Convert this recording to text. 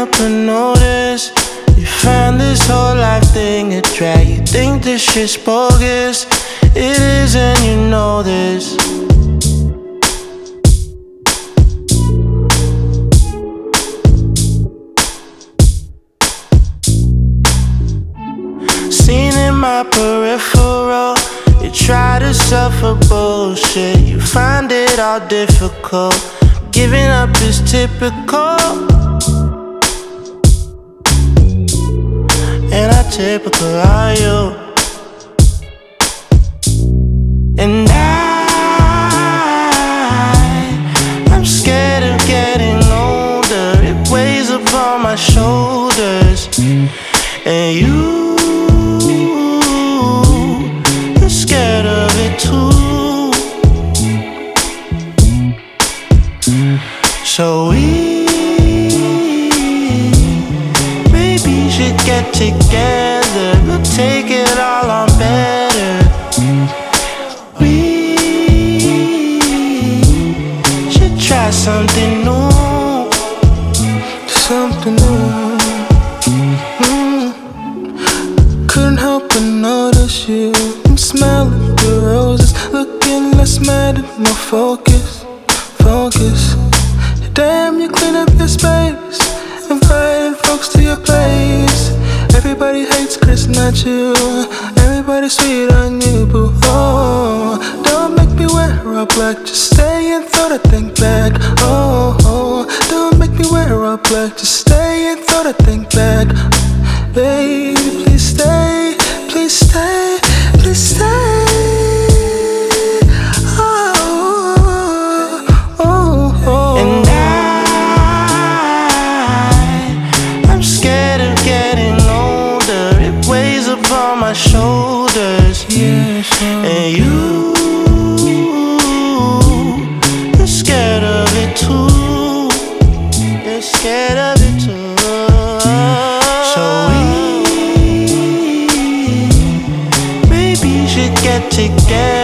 help but notice you find this whole life thing a drag. You think this shit's bogus, it is and you know this. Seen in my peripheral, you try to suffer bullshit, you find it all difficult. Giving up is typical, and how typical are you? And I'm scared of getting older. It weighs upon my shoulders, and you're scared of it too. So we maybe should get together. We'll take it all on better. We should try something new. Something new. Couldn't help but notice you. I'm smelling the roses, looking less mad and more focused. Damn, you clean up your space, inviting folks to your place. Everybody hates Chris, not you. Everybody sweet on you, boo. Oh, don't make me wear all black. Just stay and throw that thing back. Oh, don't make me wear all black. Just stay and throw that thing back. Baby, please stay, please stay, please stay. My shoulders, yeah, and you're scared of it too. You're scared of it too. So we maybe should get together.